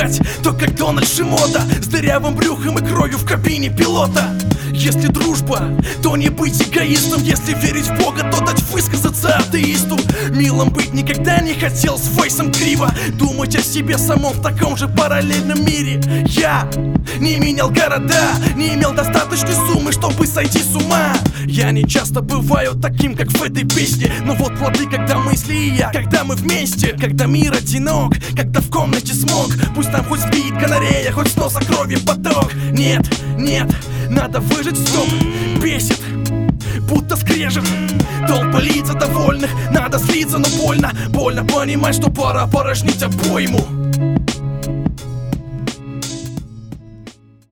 бухать, то как Дональд Шимода, с дырявым брюхом и кровью в кабине пилота. Если дружба, то не быть эгоистом. Если верить в Бога, то дать высказаться атеисту. Милым быть никогда не хотел, с фейсом криво думать о себе самом в таком же параллельном мире. Я не менял города, не имел достаточной суммы, чтобы сойти с ума. Я не часто бываю таким, как в этой песне, но вот плоды, когда мысли и я, когда мы вместе, когда мир одинок, когда в комнате смог. Пусть там хоть спит канарея, хоть с носа крови поток. Нет, нет, надо выжить, стоп, бесит, будто скрежет. Толпа лица довольных, надо слиться, но больно. Больно понимать, что пора опорожнить обойму.